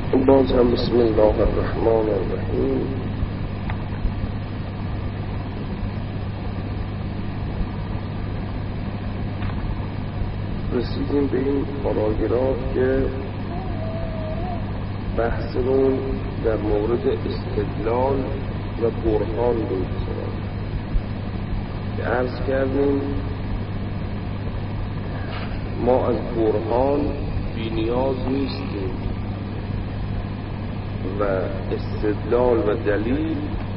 باز هم بسم الله الرحمن الرحیم. رسیدیم به این پاراگراف که بحثمون در مورد استدلال و برهان بود که عرض کردیم ما از برهان بی نیاز نیستیم و استدلال و دلیل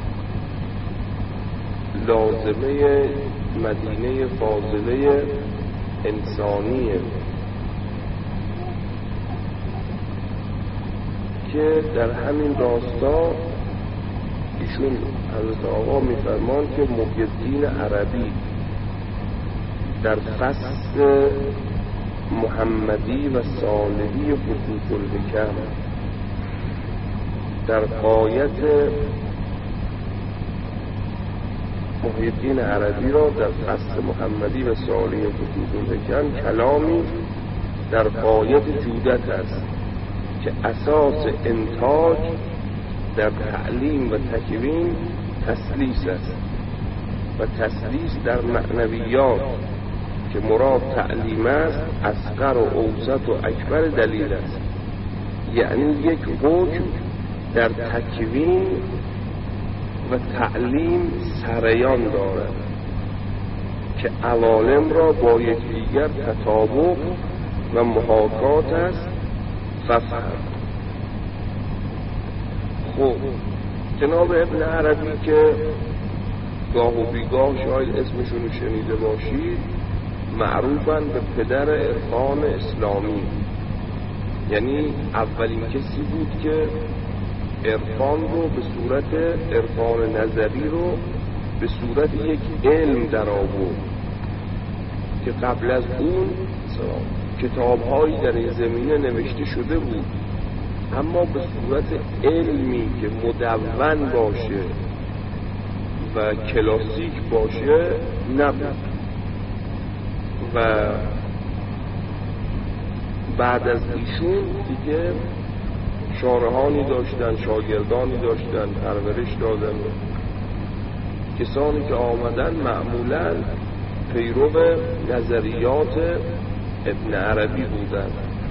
لازمه مدینه فاضله انسانیه که در همین راستا ایشون حضرت آقا میفرمان که محی الدین عربی در فصل محمدی و صالحی فتوح الحکم در غایت محی الدین عربی را در فصل محمدی و صالحی فتوح الحکم کلامی در غایت جودت است که اساس انتاج در تعلیم و تکوین تسلیس است و تسلیس در معنویات که مراد تعلیم است اصغر و اوسط و اکبر دلیل است، یعنی یک حکم در تکوین و تعلیم سریان دارد که عوالم را با یکدیگر تطابق و محاکات است. ففهم. خب جناب ابن عربی که گاه و بیگاه شاید اسمشون شنیده باشید، معروفن به پدر عرفان اسلامی، یعنی اولین کسی بود که عرفان رو به صورت عرفان نظری رو به صورت یک علم در آورد که قبل از اون کتاب‌هایی در این زمینه نوشته شده بود، اما به صورت علمی که مدون باشه و کلاسیک باشه نبود. و بعد از ایشون دیگه شارحانی داشتن، شاگردانی داشتن، پرورش دادن. کسانی که آمدن معمولاً پیرو نظریات ابن عربی بودن.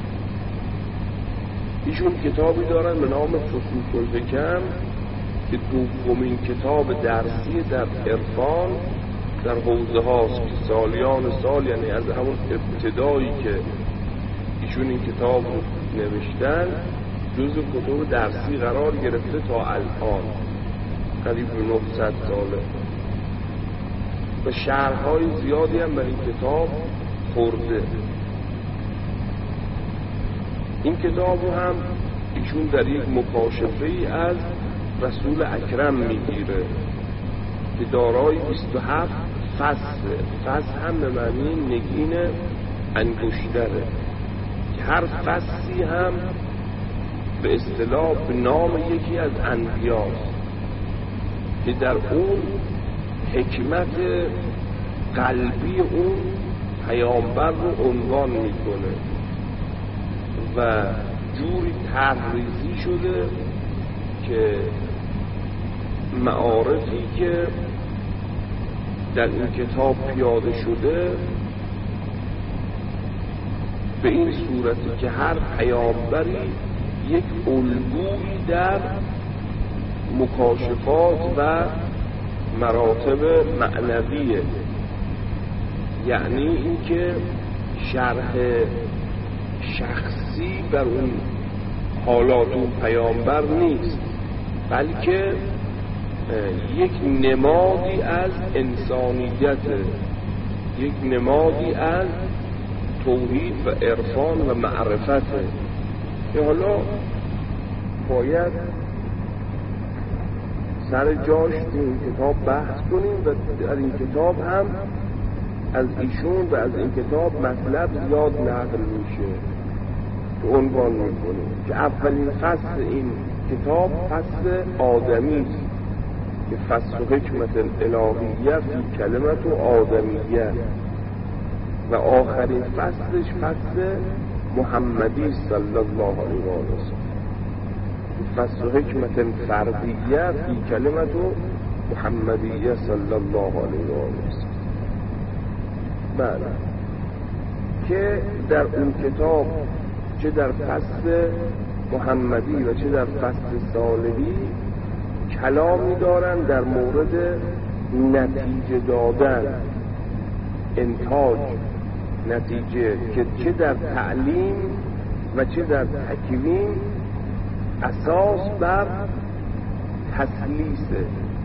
ایشون کتابی دارن به نام فتوح الحکم که دومین کتاب درسی در عرفان در حوزه هاست که سالیان سال، یعنی از همون ابتدایی که ایشون این کتاب رو نوشتن جزو کتب درسی قرار گرفته تا الان قریب 900 ساله و شرح‌های زیادی هم بر این کتاب خورده. این کتاب رو هم ایشون در یک مکاشفه‌ای از رسول اکرم میگیره که دارای 27 فصل هم به معنی نگین انگشتره که هر فصلی هم به اصطلاح به نام یکی از انبیاست که در اون حکمت قلبی اون پیامبر رو عنوان میکنه و جوری تحریزی شده که معارفی که در این کتاب پیاده شده به این صورتی که هر پیامبری یک الگویی در مکاشفات و مراتب معنویه، یعنی اینکه شرح شخصی بر اون حالات اون پیامبر نیست، بلکه یک نمادی از انسانیت، یک نمادی از توحید و عرفان و معرفت که حالا باید سر جاش تو این کتاب بحث کنیم و در این کتاب هم از ایشون و از این کتاب مطلب زیاد نقل میشه که عنوان میکنیم که اولین فصل این کتاب فصل آدمی است که فصل حکمت الالهیه فی کلمت و آدمیه و آخرین فصلش فصل محمدی صلی الله علیه و آله. فصل حکمت فردیه فی کلمت محمدیه صلی الله علیه و آله. بله، که در اون کتاب چه در فصل محمدی و چه در فصل صالحی کلامی دارن در مورد نتیجه دادن، انتاج نتیجه، که چه در تعلیم و چه در تکوین اساس بر تسلیسه.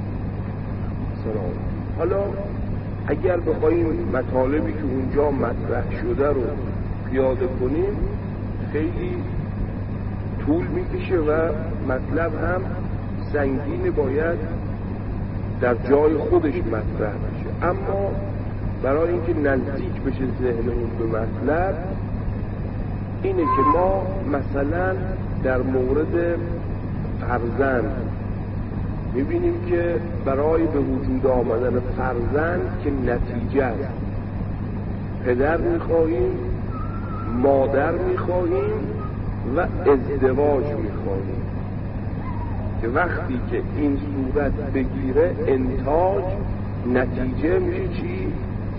حالا اگر بخوایم مطالبی که اونجا مطرح شده رو پیاده کنیم خیلی طول میکشه و مطلب هم سنگین، باید در جای خودش مطرح بشه. اما برای اینکه نزدیک بشه ذهنمون به مطلب، اینه که ما مثلا در مورد فرزند میبینیم که برای به وجود آمدن فرزند که نتیجه است، پدر میخواهیم، مادر میخواهیم و ازدواج میخواهیم، که وقتی که این صورت بگیره انتاج نتیجه میشه چی؟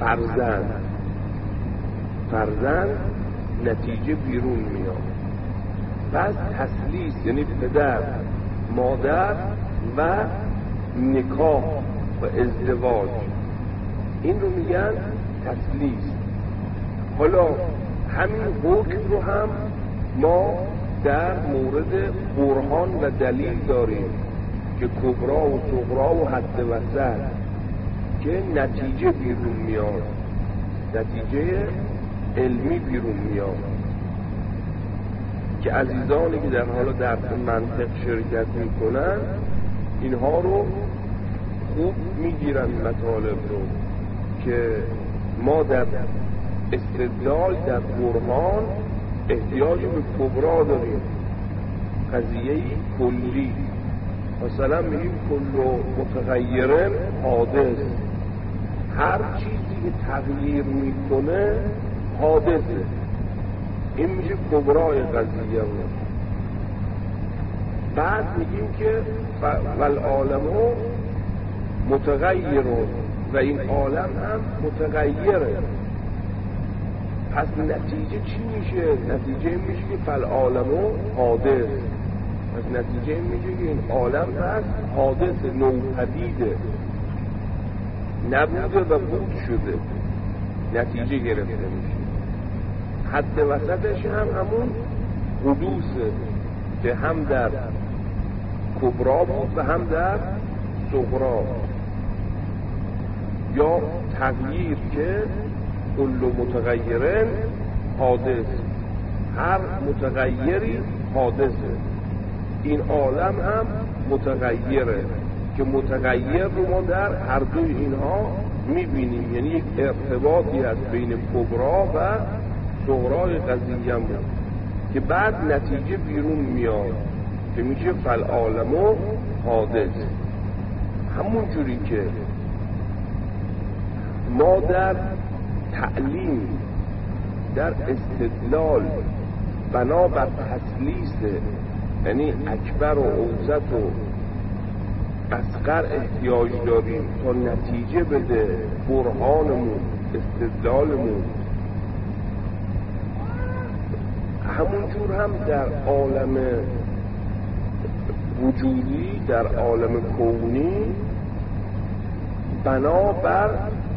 فرزند نتیجه بیرون میاد. پس تسلیس یعنی پدر، مادر و نکاح و ازدواج، این رو میگن تسلیس. حالا همین حکم رو هم ما در مورد برهان و دلیل داریم که کبرا و صغرا و حد وسط، که نتیجه بیرون میاد، نتیجه علمی بیرون میاد، که عزیزانی که در حال درس منطق شرکت میکنن اینها رو خوب میگیرن مطالب رو، که ما در استدلال در برهان احتیاج به کبرا داریم، قضیه کلی. مثلا میگیم کل متغیرن حادث، هر چیزی که تغییر میکنه حادثه، این میشه کبرای قضیه. بعد میگیم که والعالمو متغیرون، و این عالم هم متغیره. پس نتیجه چی میشه؟ نتیجه این میشه که فالعالمو حادث. پس نتیجه این میشه که این عالم هست حادث، نوپدیده، نبوده و بود شده، نتیجه گرفته میشه. حد وسطش هم همون حدوثه که هم در کبرا بود و هم در صغرا، یا تغییر که کل متغیرن حادث، هر متغیری حادثه. این عالم هم متغیره که متغیر رو ما در هر دوی اینها میبینیم، یعنی یک ارتباطی هست بین کبرا و صغرای قضیه بود که بعد نتیجه بیرون میاد که میشه فالعالمو حادث. همون جوری که ما در تعلیم، در استدلال بنا بر تسلیس، یعنی اکبر و اوسط و اصغر احتیاج داریم تا نتیجه بده برهانمون، استدلالمون، همونجور هم در عالم وجودی، در عالم کونی بنا بر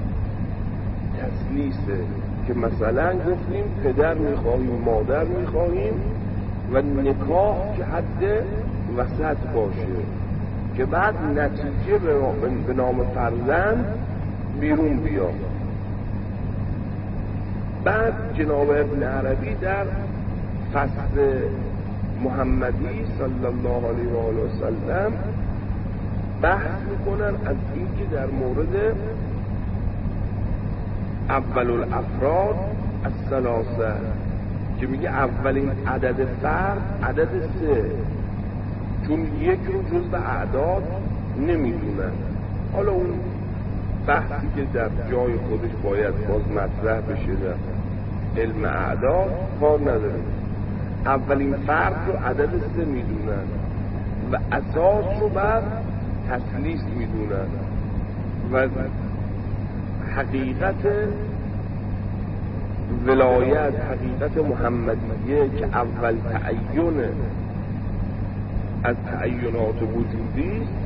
تسلیسه، که مثلا گفتیم پدر میخواهیم، مادر میخواهیم و نکاح که حد وسط باشه، که بعد نتیجه به نام فرزند بیرون بیاد. بعد جناب ابن عربی در فصل محمدی صلی الله علیه و آله و سلم بحث میکنن از اینکه در مورد اول الافراد الثلاثه، که میگه اولین عدد فرد عدد 3، چون یک رو جزء اعداد نمیدونن. حالا اون بحثی که در جای خودش باید باز مطرح بشه در علم اعداد کار نداره. اولین فرد رو عدد 3 میدونن، و اساس رو بر تثلیث میدونن و حقیقت ولایت، حقیقت محمدیه که اول تعین از تعینات وجودی است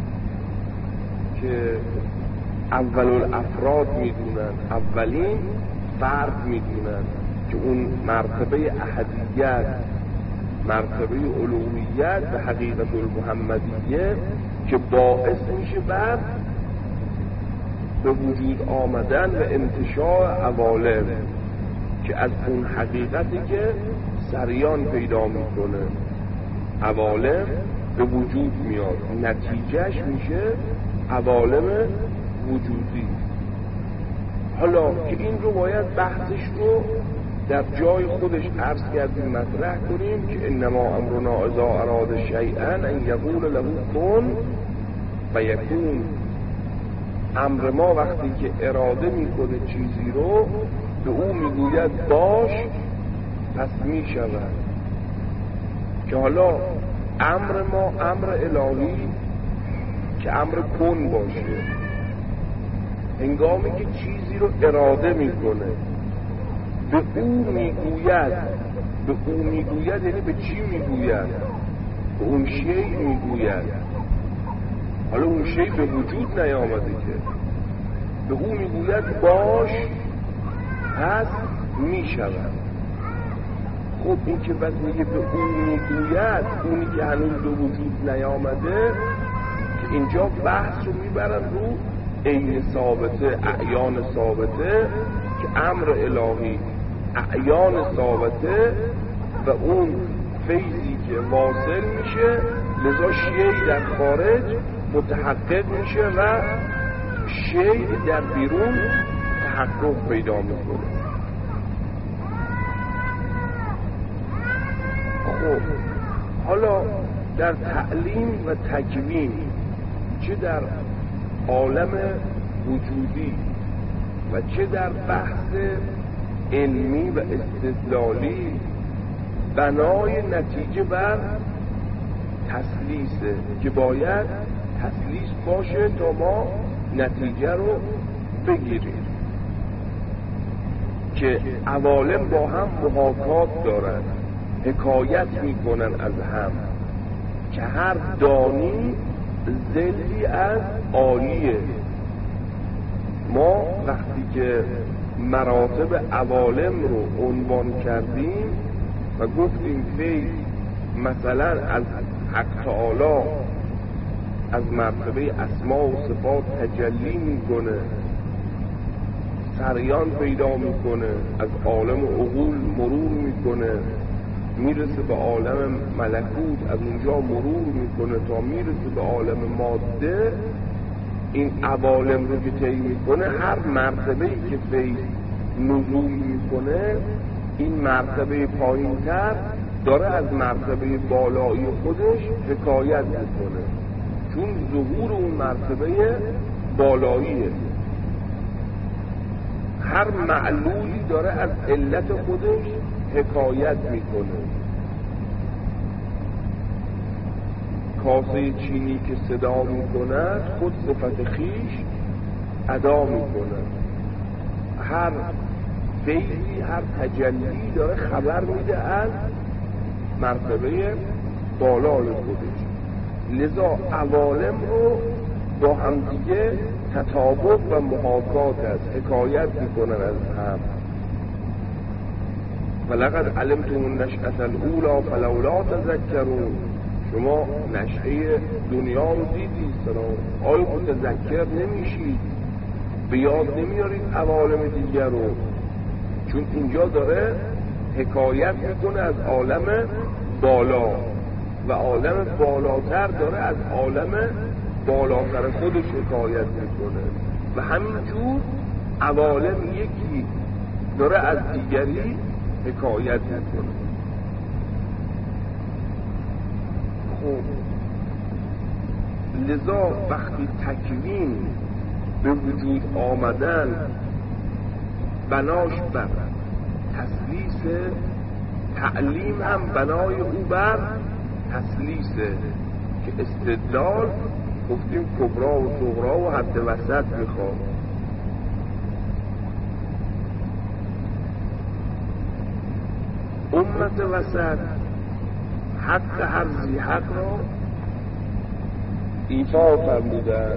که اول الافراد میدونن، اولین فرد میدونن که اون مرتبه احدیت، مرتبه الوهیت و حقیقت المحمدیه که باعث میشه بعد به وجود آمدن و انتشاء عوالم که از اون حقیقتی که سریان پیدا میکنه عوالم به وجود میاد، نتیجهش میشه عوالم وجودی. حالا که این رو باید بحثش رو در جای خودش عرض کردیم مطرح کنیم که انما امرنا اذا اراد شیئا ان یقول له کن و یکون. امر ما وقتی که اراده میکنه چیزی رو به او میگوید باش پس میشود. که حالا امر ما امر الهی که امر کن باشه، هنگامی که چیزی رو اراده میکنه به او میگوید، به او میگوید یعنی به چی میگوید؟ به اون شیء میگوید. حالا اون شیء به وجود نیامده که به او میگوید باش پس میشود. خب این که بس میگه به او میگوید، اونی که هنوز به وجود نیامده، که اینجا بحث رو میبرن رو عین ثابته، اعیان ثابته که امر الهی اعیان ثابته و اون فیضی که واصل میشه لذا شیء در خارج متحقق میشه و شیء در بیرون تحقق پیدا میکنه. خب حالا در تعلیم و تکوین، چه در عالم وجودی و چه در بحث علمی و استدلالی، بنای نتیجه بر تثلیثه که باید تثلیث باشه تا ما نتیجه رو بگیریم. که عوالم با هم محاکات دارن، حکایت میکنن از هم، که هر دانی ذلی از عالیه. ما وقتی که مراتب عوالم رو عنوان کردیم و گفتیم فیض مثلا از حق تعالی از مرتبه اسما و صفات تجلی میکنه، سریان پیدا میکنه، از عالم عقول مرور میکنه، میرسه به عالم ملکوت، از اونجا مرور میکنه تا میرسه به عالم ماده. این عوالم رو که طی میکنه، هر مرتبه‌ای که فیض نزول میکنه، این مرتبه پایین‌تر داره از مرتبه بالایی خودش حکایت میکنه، چون ظهور اون مرتبه بالاییه. هر معلولی داره از علت خودش حکایت میکنه. کاسه چینی که صدا میکند خود صفت خیش ادا میکنه. هر فیضی، هر تجلی داره خبر میده از مرتبه بالای خودش. لذا عوالم رو با هم دیگه تطابق و محاکات است، حکایت میکنن از هم. ولقد علمتم النشأة الاولی فلولا تذکرون. شما نشأه دنیا رو دیدید، آیا متذکر نمیشید؟ به یاد نمیارید عوالم دیگر رو؟ چون اینجا داره حکایت میکنه از عالم بالا و عالم بالاتر داره از عالم بالاتر خودش حکایت میکنه و همینجور عوالم یکی داره از دیگری حکایت میکنه. خب لذا وقتی تکوین به وجود آمدن بناش بر تثلیث، تعلیم هم بنای او بر تثلیثه که استدلال گفتیم کبرا و صغرا و حد وسط میخواد. امت وسط حق هر ذی حق را ایفا فرمودند.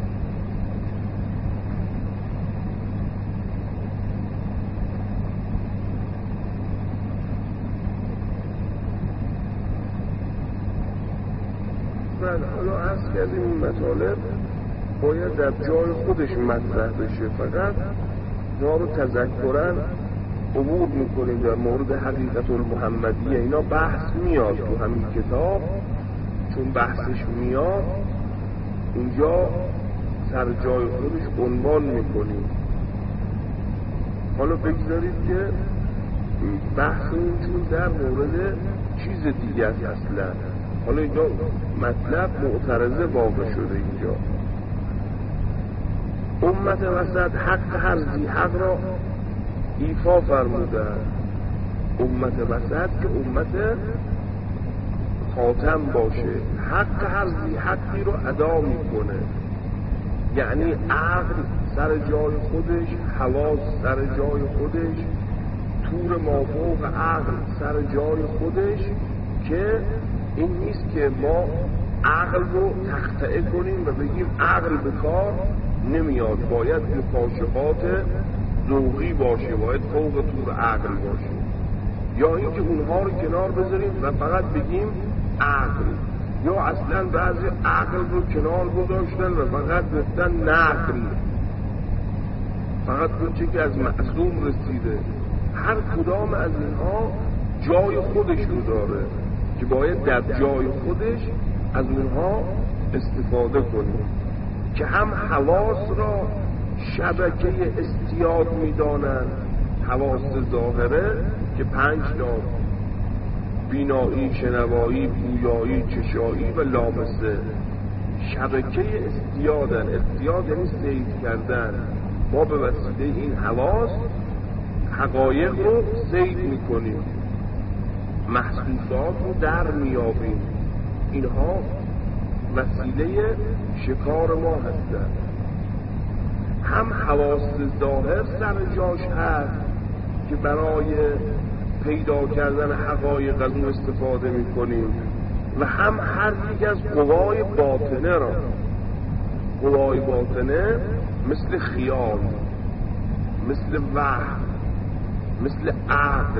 حالا عرض کردیم این مطالب باید در جای خودش مطرح بشه، فقط اینا رو تذکرن عبور میکنیم. در مورد حقیقت المحمدیه اینا بحث میاد تو همین کتاب، چون بحثش میاد اینجا سر جای خودش عنوان میکنیم. حالا بگذارید که بحث این چون در مورد چیز دیگه است اصلا. حالا اینجا مطلب معترضه واقع شده. اینجا امت وسط حق هر ذی حق را ایفا فرموده. امت وسط که امت خاتم باشه، حق هر ذی حقی رو ادا میکنه. یعنی عقل سر جای خودش، حواس سر جای خودش، طور مافوق عقل سر جای خودش، که این نیست که ما عقل رو تخطئه کنیم و بگیم عقل به کار نمیاد، باید مکاشفات ذوقی باشه، باید فوق طور عقل باشه، یا اینکه اونها رو کنار بذاریم و فقط بگیم عقل، یا اصلا بعضی عقل رو کنار گذاشتن و فقط گفتن نقل، فقط اون که از معصوم رسیده. هر کدام از اینها جای خودش رو داره که باید در جای خودش از اونها استفاده کنیم، که هم حواس را شبکه استیاد میدانند. حواس ظاهره که 5 نام: بینایی، شنوایی، بویایی، چشایی و لامسه، شبکه استیادن. استیاد یعنی صید کردن. ما به وسیله این حواس حقایق رو صید میکنیم، محسوسات رو در میابیم. اینها وسیله شکار ما هستن. هم حواس ظاهر سر جاش هست که برای پیدا کردن حقایق از اون استفاده میکنیم، و هم هر یک از قوای باطنه را. قوای باطنه مثل خیال، مثل وهم، مثل عقل،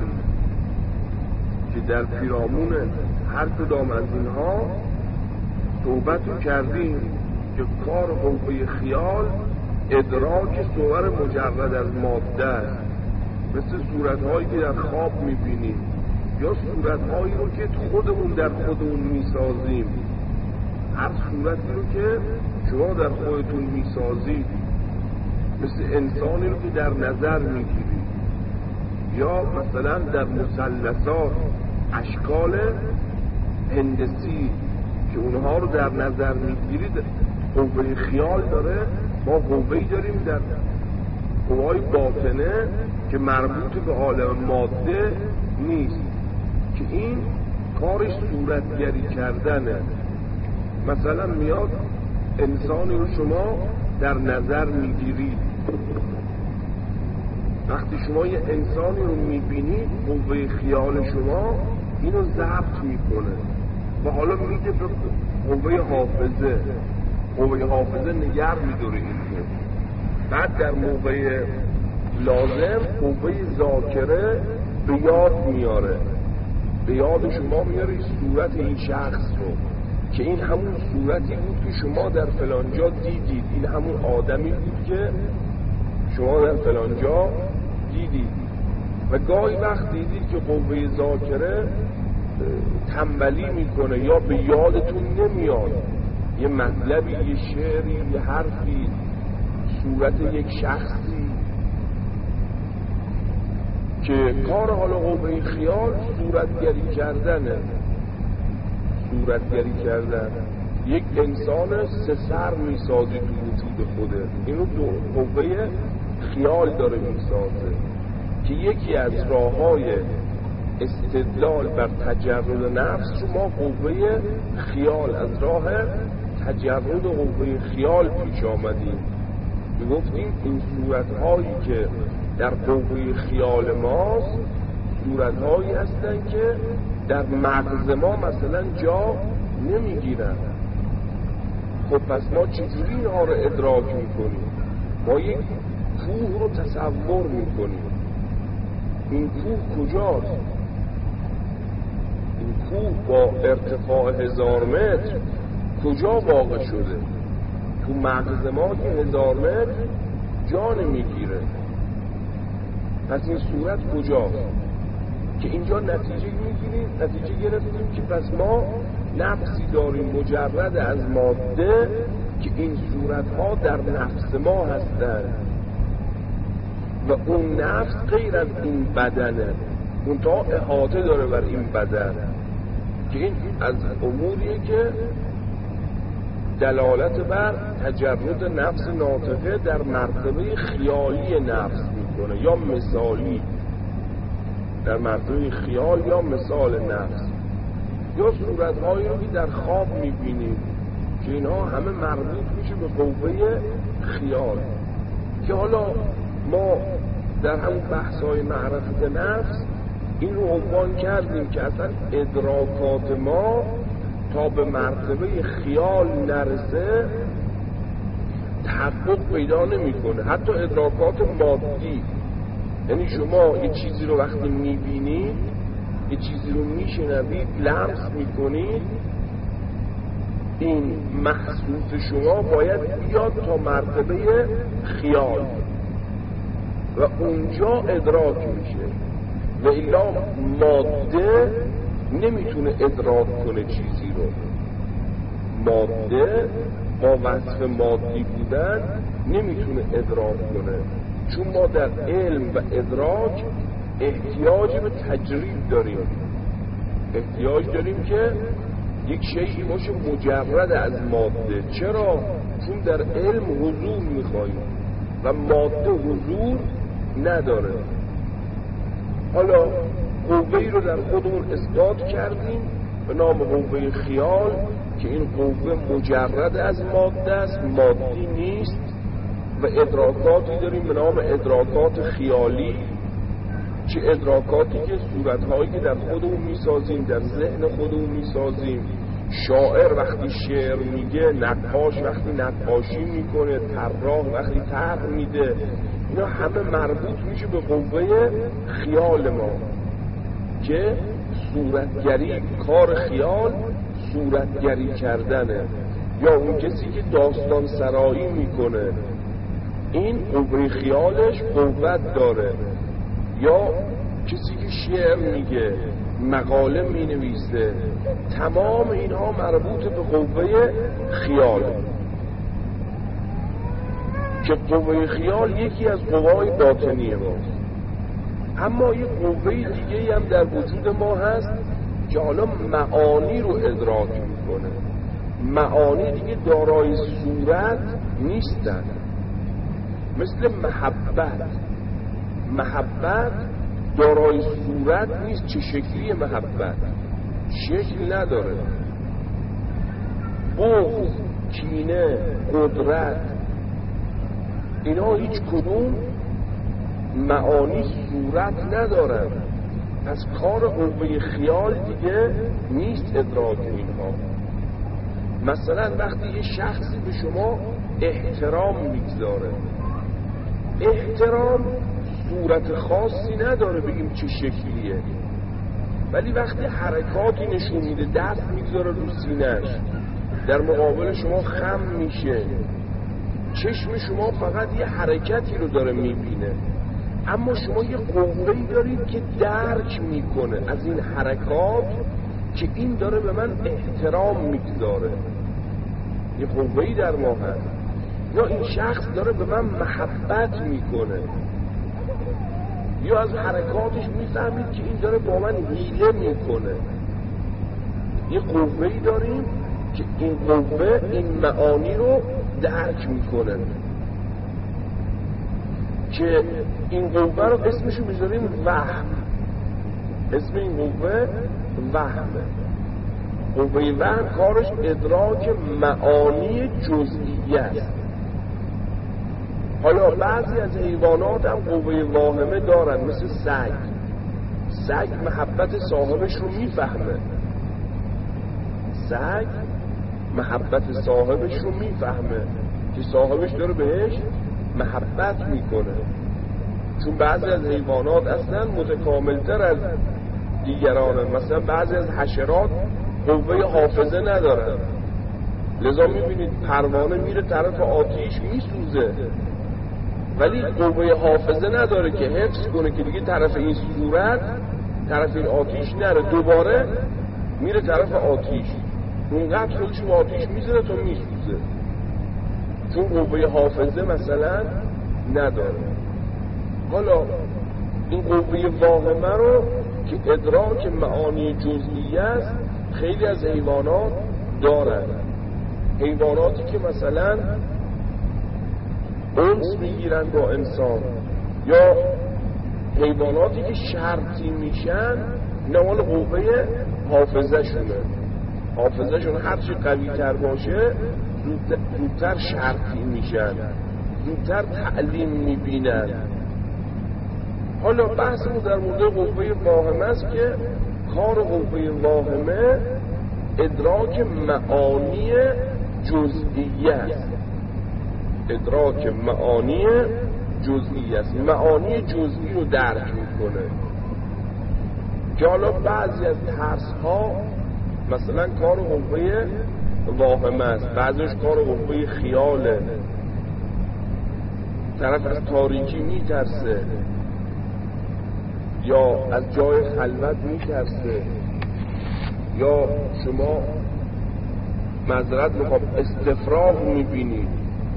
که در پیرامون هر کدام از اینها صحبت کردیم که کار قوه خیال ادراک صور مجرد از ماده است، مثل صورتهایی که در خواب میبینیم، یا صورتهایی رو که خودمون در خودمون میسازیم. هر صورتی رو که شما در خودتون میسازید، مثل انسانی رو که در نظر میگیرید، یا مثلا در مثلثات اشکال هندسی که اونها رو در نظر میگیرید، قوه خیال داره. ما قوهی داریم در قوای باطنه که مربوط به عالم ماده نیست، که این کارش صورتگری کردنه. مثلا میاد انسانی رو شما در نظر میگیرید، وقتی شما یه انسانی رو میبینید قوه خیال شما اینو ضبط میکنه و حالا میده به قوه حافظه. قوه حافظه نگر میداره این رو. بعد در موقع لازم قوه ذاکره به یاد میاره، به یاد شما میاره صورت این شخص رو، که این همون صورتی بود که شما در فلانجا دیدید، این همون آدمی بود که شما در فلانجا دیدید. و گاهی وقت دیدید که قوه ذاکره تنبلی میکنه یا به یادتون نمیاد یه مطلبی، یه شعری، یه حرفی، صورت یک شخصی، که کار حالا قوه خیال صورتگری کردنه. صورتگری کردن یک انسان 3 سر میسازی تو وجود خوده، اینو قوه خیال داره میسازه، که یکی از راههای استدلال بر تجرد نفس رو ما قوه خیال، از راه تجرد قوه خیال پیش آمدیم. میگفتیم این صورتهایی که در قوه خیال ماست صورتهایی هستن که در مغز ما مثلا جا نمیگیرن. خب پس ما چجوری اینها رو ادراک میکنیم؟ ما یک کوه رو تصور میکنیم. این کوه کجاست؟ این کوه با ارتفاع 1000 متر کجا واقع شده؟ تو مغز ما که 1000 متر جا نمیگیره. پس این صورت کجاست؟ که اینجا نتیجه گرفتیم که پس ما نفسی داریم مجرد از ماده که این صورتها در نفس ما هستند و اون نفس غیر از این بدنه، اون تا احاطه داره بر این بدن، که این از اموریه که دلالت بر تجرد نفس ناطقه در مرتبه خیالی نفس میکنه یا مثالی، در مرتبه خیال یا مثال نفس، یا صورتهایی رو که در خواب میبینیم که اینها همه مربوط میشه به قوه خیال. که حالا ما در همون بحث‌های معرفت نفس این رو عنوان کردیم که اصلا ادراکات ما تا به مرتبه خیال نرسه تحقق پیدا نمی‌کنه. حتی ادراکات مادی، یعنی شما یه چیزی رو وقتی میبینید، یه چیزی رو میشنوید، لمس میکنید، این محسوس شما باید بیاد تا مرتبه خیال و اونجا ادراک میشه. و الا ماده نمیتونه ادراک کنه چیزی رو. ماده با وصف مادی بودن نمیتونه ادراک کنه، چون ما در علم و ادراک احتیاج به تجرید داریم. احتیاج داریم که یک شیئی باشه مجرد از ماده. چرا؟ چون در علم حضور میخواییم و ماده حضور نداره. حالا قوه‌ای رو در خودمون اثبات کردیم به نام قوه خیال که این قوه مجرد از ماده است، مادی نیست، و ادراکاتی داریم به نام ادراکات خیالی، چه ادراکاتی که صورتهایی که در خودمون میسازیم، در ذهن خودمون میسازیم. شاعر وقتی شعر میگه، نقاش وقتی نقاشی میکنه، طراح وقتی طرح میده، اینا همه مربوط میشه به قوه خیال ما که صورتگری، کار خیال صورتگری کردنه. یا اون کسی که داستان سرایی میکنه این قوه خیالش قوت داره، یا کسی که شعر میگه، مقاله مینویسه، تمام اینها مربوط به قوه خیال که قوه خیال یکی از قوای باطنی ماست. اما یک قوه دیگه هم در وجود ما هست که حالا معانی رو ادراک میکنه. معانی دیگه دارای صورت نیستن، مثل محبت دارای صورت نیست. چه شکلی محبت؟ شکل نداره. بغض، کینه، قدرت، اینا هیچ کدوم معانی صورت ندارن. پس کار قوه خیال دیگه نیست ادراک اینها. مثلا وقتی یه شخصی به شما احترام میگذاره، احترام صورت خاصی نداره بگیم چه شکلیه، ولی وقتی حرکاتی نشون میده، دست میگذاره رو سینه‌اش، در مقابل شما خم میشه، چشم شما فقط یه حرکتی رو داره میبینه، اما شما یه قوه‌ای دارید که درک میکنه از این حرکات که این داره به من احترام میگذاره. یه قوه‌ای در ما هست. یا این شخص داره به من محبت میکنه، یا از حرکاتش میفهمید که این داره با من حیله میکنه. یه قوه‌ای داریم که این قوه این معانی رو درک میکنه، که این قوه رو اسمشو میذاریم وهم. اسم این قوه وهمه. قوه وهم کارش ادراک معانی جزئیه است. حالا بعضی از حیوانات هم قوه واهمه دارن، مثل سگ. سگ محبت صاحبش رو میفهمه. سگ محبت صاحبش رو میفهمه که صاحبش داره بهش محبت میکنه. چون بعضی از حیوانات اصلا متکاملتر از دیگرانن. مثلا بعضی از حشرات قوه حافظه ندارن، لذا میبینید پروانه میره طرف آتیش میسوزه، ولی قوه حافظه نداره که حفظ کنه که دیگه طرف این صورت، طرف این آتیش نره، دوباره میره طرف آتیش. اونقدر خودش رو آتیش میزنه تا میسوزه، چون قوه حافظه مثلا نداره. حالا این قوه واهمه رو که ادراک معانی جزئیه است خیلی از حیوانات دارن. حیواناتی که مثلا انس میگیرن با انسان، یا حیواناتی که شرطی میشن، نوال قوه حافظه شونه. حافظه شونه هرچی قوی تر باشه زودتر شرطی میشن، زودتر تعلیم میبینن. حالا بحثمون در مورد قوه واهمه است که کار قوه واهمه ادراک معانی جزئیه است. ادراک معانی جزئی است، معانی جزئی رو درک میکنه. که حالا بعضی از ترس ها مثلا کار قوه واهمه است، بعضیش کار قوه خیاله. طرف از تاریکی میترسه یا از جای خلوت میترسه، یا شما معذرت میخوام استفراغ میبینید،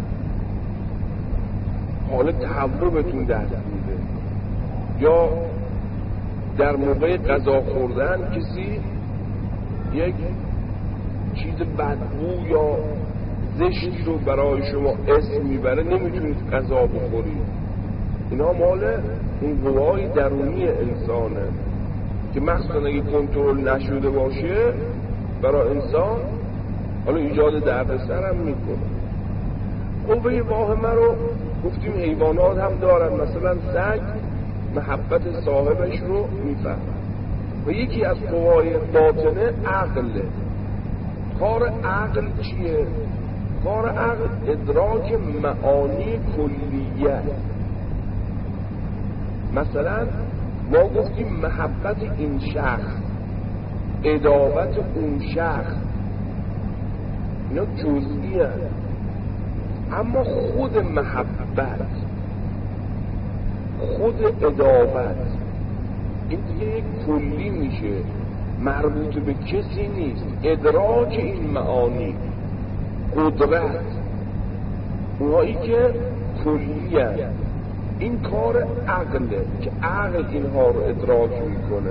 حال تهوع بهتون دست میده، یا در موقع غذا خوردن کسی یک چیز بدبو یا زشتی رو برای شما اسم میبره، نمیتونید غذا بخورید. اینا مال این قوای درونی انسانه که مخصوصا اگه کنترل نشده باشه برای انسان حالا ایجاد دردسر هم میکنه. قوه واهمه رو گفتیم حیوانات هم دارن، مثلا سگ محبت صاحبش رو میفهمه. و یکی از قوای باطنه عقله. کار عقل چیه؟ کار عقل ادراک معانی کلیه. مثلا ما گفتیم محبت این شخص، عداوت اون شخص، اینا جزئی هست. اما خود محبت، خود عداوت، این دیگه یک کلی میشه، مربوط به کسی نیست. ادراک این معانی، قدرت، اونهایی که کلی هست، این کار عقله که عقل اینها رو ادراک میکنه.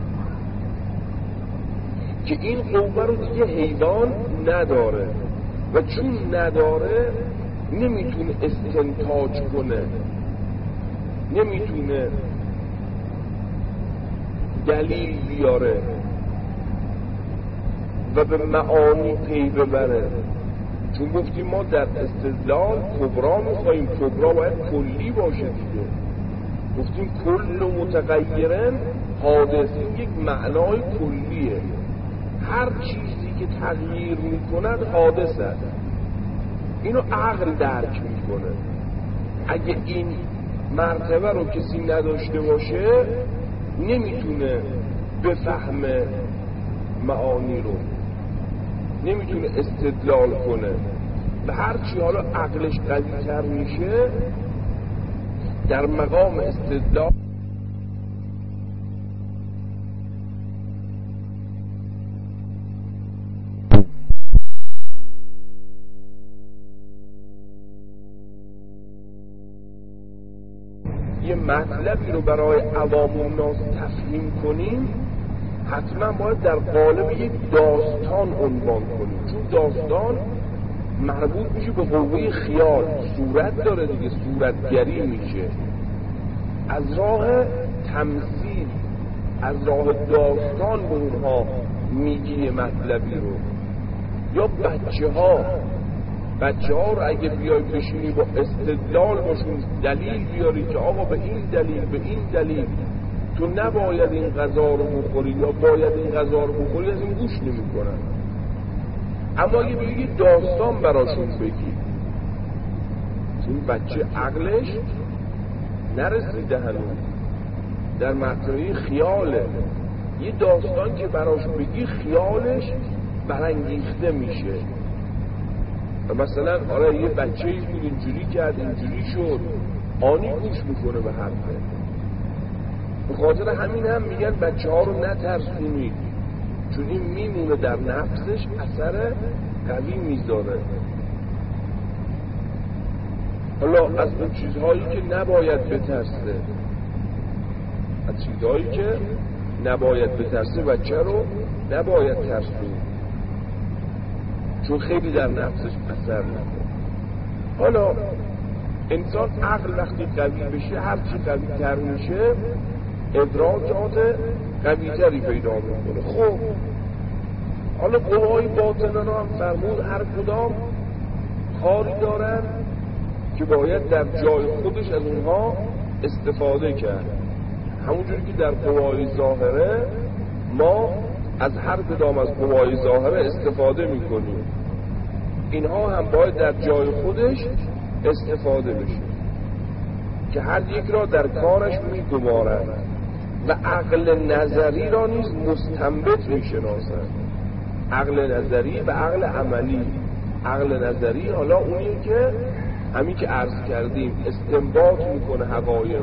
که این قوه رو دیگه حیوان نداره و چون نداره نمیتونه استنتاج کنه، نمیتونه دلیل بیاره و به معانی پی ببره. چون گفتیم ما در استدلال کبرا میخواییم، کبرا باید کلی باشه دیگه. گفتیم کل متغیرن حادث، این یک معنای کلیه. هر چیزی که تغییر میکند حادث است. اینو عقل درک میکنه. اگه این مرتبه رو کسی نداشته باشه نمیتونه بفهمه معانی رو، نمیتونه استدلال کنه. به هر چی حالا عقلش قوی تر میشه در مقام استدلال یه مطلبی رو برای عوام الناس تفهیم کنیم، حتما باید در قالب یک داستان عنوان کنیم. چون داستان مربوط میشه به قوه خیال، صورت داره دیگه، صورتگری میشه. از راه تمثیل از راه داستان به اونها میگی مطلبی رو. یا بچه ها رو اگه بیای بشینی با استدلال باشون دلیل بیاری که آقا به این دلیل تو نباید این غذا رو بخوری یا باید این غذا رو بخوری، از این گوش نمی کنن. اما اگه بگی داستان براشون بگی، این بچه عقلش نرسیده هنوز، در مرحله خیاله. یه داستان که براش بگی خیالش برانگیخته میشه. و مثلا آره یه بچه‌ای بود اینجوری کرد اینجوری شد، آنی گوش میکنه به حرفه. به خاطر همین هم میگن بچه ها رو نترسونید، چون این میمونه در نفسش، اثر قوی میذاره. حالا از اون چیزهایی که نباید بترسه، بچه رو نباید ترسون، چون خیلی در نفسش اثر میکنه. حالا انسان عقل وقتی قوی بشه، هر چی قوی تر میشه ادراکات قوی تری پیدا میکنه. خب حالا قوای باطنه هم فرمود هر کدام کاری دارن که باید در جای خودش از اونها استفاده کرد. همونجوری که در قوای ظاهره ما از هر کدام از قوای ظاهره استفاده میکنیم، اینها هم باید در جای خودش استفاده بشه که هر یک را در کارش میگمارد و عقل نظری را نیز مستنبط میشناسد. عقل نظری و عقل عملی. عقل نظری حالا اونیه که همین که عرض کردیم استنباط میکنه حقایق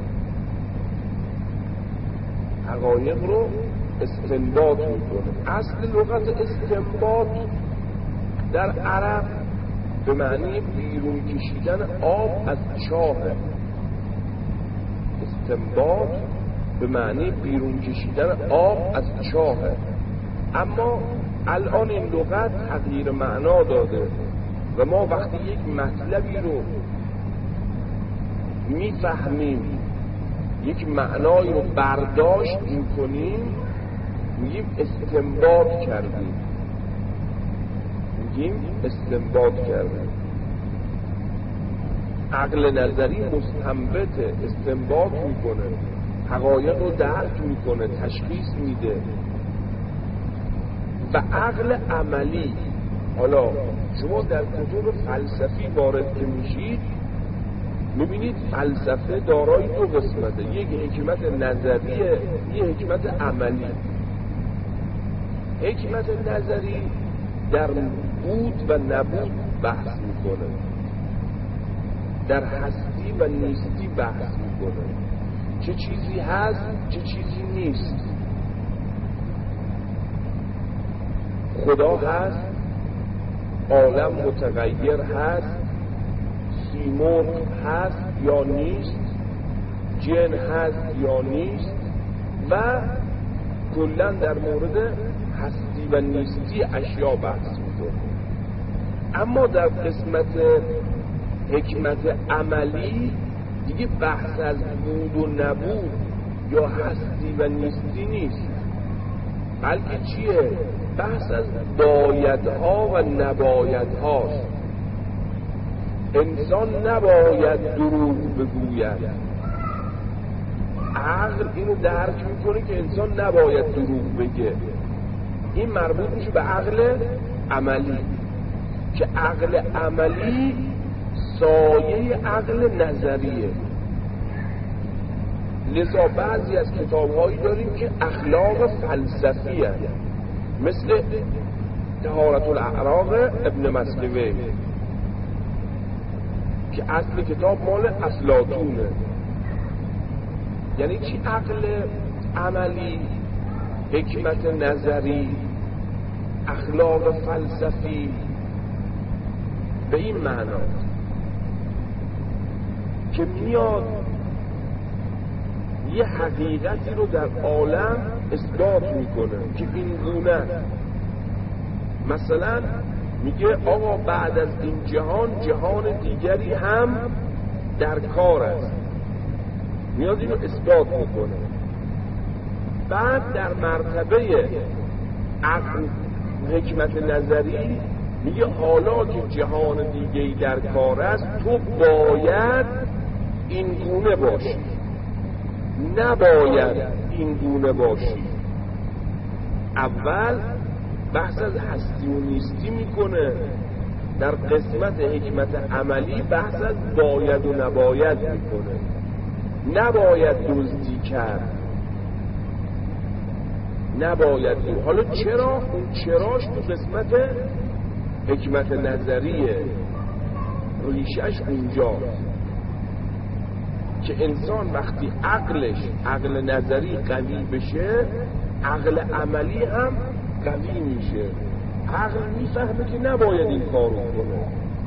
رو استنباط میکنه. اصل لغت استنباط در عرب به معنی بیرون کشیدن آب از چاهه. استنباط به معنی بیرون کشیدن آب از چاهه. اما الان این لغت تغییر معنا داده و ما وقتی یک مطلبی رو میفهمیم، یک معنایی رو برداشت میکنیم، میگیم استنباط کردیم. عقل نظری مستنبطه، استنباط میکنه، حقایق رو درک میکنه، تشخیص میده. و عقل عملی، حالا شما در کتب فلسفی وارد که میشید میبینید فلسفه دارای دو قسمته، یک حکمت نظریه، یک حکمت عملی. حکمت نظری در بود و نبود بحث میکنه، در هستی و نیستی بحث میکنه، چه چیزی هست چه چیزی نیست، خدا هست، عالم متغیر هست، سیمرغ هست یا نیست، جن هست یا نیست، و کلا در مورد هستی و نیستی اشیا بحث میکنه. اما در قسمت حکمت عملی دیگه بحث از بود و نبود یا هستی و نیستی نیست، بلکه چیه؟ بحث از بایدها و نبایدهاست. انسان نباید دروغ بگوید. عقل اینو درک میکنه که انسان نباید دروغ بگه. این مربوط میشه به عقل عملی، که عقل عملی سایه عقل نظریه. لذا بعضی از کتاب‌هایی داریم که اخلاق فلسفی هست، مثل طهارت الاعراق ابن مسلوی که اصل کتاب مال افلاطونه. یعنی چی عقل عملی، حکمت نظری، اخلاق فلسفی؟ به این معنا که میاد یه حقیقتی رو در عالم اثبات میکنه که این گونه. مثلا میگه آقا بعد از این جهان دیگری هم در کار است، میاد اینو اثبات میکنه. بعد در مرتبه عقل حکمت نظری میگه حالا که جهان دیگه‌ای در کار است تو باید این گونه باشی، نباید این گونه باشی. اول بحث از هستی و نیستی میکنه، در قسمت حکمت عملی بحث از باید و نباید میکنه. نباید دزدی کرد، نباید این. حالا چرا؟ اون چراش تو قسمت حکمت نظریه، ریشش اونجاست که انسان وقتی عقل نظری قوی بشه، عقل عملی هم قوی میشه. عقل میفهمه که نباید این کارو کنه.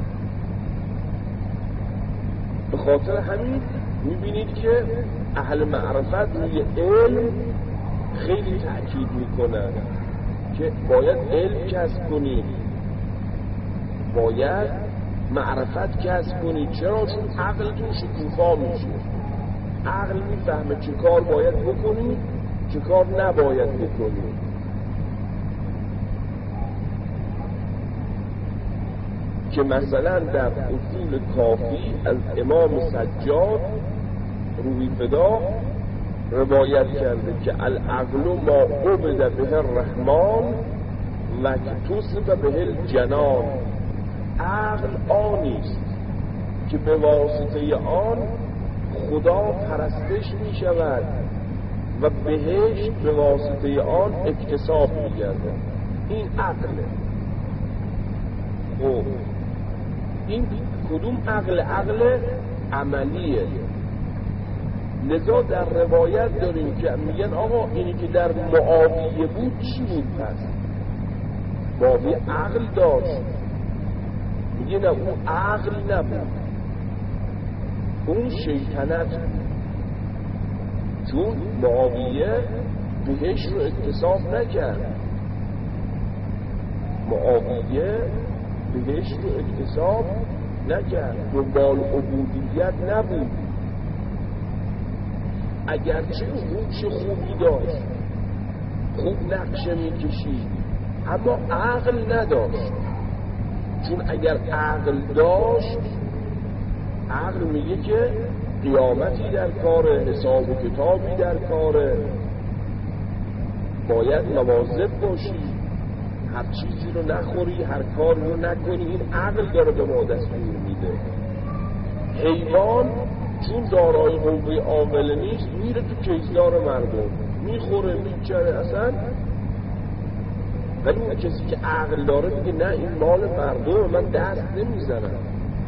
به خاطر همین میبینید که اهل معرفت روی علم خیلی تأکید میکنن که باید علم کسب کنید، باید معرفت کسب کنید. چرا؟ چون عقلتون شکوفا میشه. عقل میفهمه چه کار باید بکنید، چه کار نباید بکنید. که مثلا در اصول کافی از امام سجاد روحی فدا روایت کرده که العقل ما عبد به الرحمن و توصف به الجنان. عقل آنیست که به واسطه آن خدا پرستش می شود و بهشت به واسطه آن اکتساب می گرده. این عقله. خب این کدوم عقل؟ عقل عملیه. لذا در روایت داریم که میگن آقا اینی که در معاویه بود چی بود؟ پس معاویه عقل داشت. میگه نه، اون عقل نبود، اون شیطنت بود. چون معاویه بهشت رو اکتساب نکرد، معاویه بهشت رو اکتساب نکرد، دنبال عبودیت نبود. اگرچه روش خوبی داشت، خوب نقشه میکشید، اما عقل نداشت. چون اگر عقل داشت، عقل میگه که قیامتی در کاره، حساب و کتابی در کاره، باید مواظب باشی، هر چیزی رو نخوری، هر کاری رو نکنی. این عقل داره به ما دستور میده. حیوان چون دارای قوه عاقله نیست، میره تو کیسدار مردم، میخوره، میچره اصلا. ولی اون کسی که عقل داره میگه نه، این مال مردم، من دست نمیزنم.